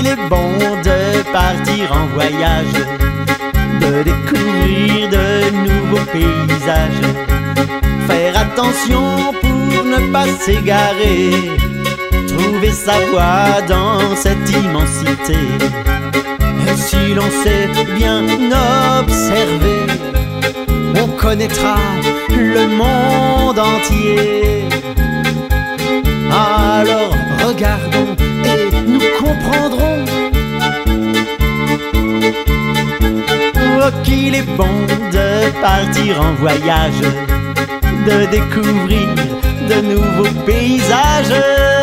qu'il est bon de partir en voyage, de découvrir de nouveaux paysages. Faire attention pour ne pas s'égarer, trouver sa voie dans cette immensité. Si l'on sait bien observer, on connaîtra le monde entier. Alors regardons et nous comprendrons qu'il est bon de partir en voyage, de découvrir de nouveaux paysages.